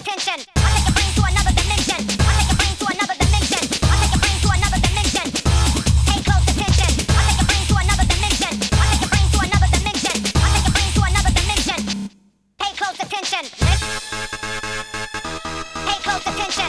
attention. I'll take your brain to another dimension. I'll take your brain to another dimension. I'll take your brain to another dimension. Pay close attention. I'll take your brain to another dimension. I'll take your brain to another dimension. I'll take your brain to another dimension. Pay close attention. Pay close attention.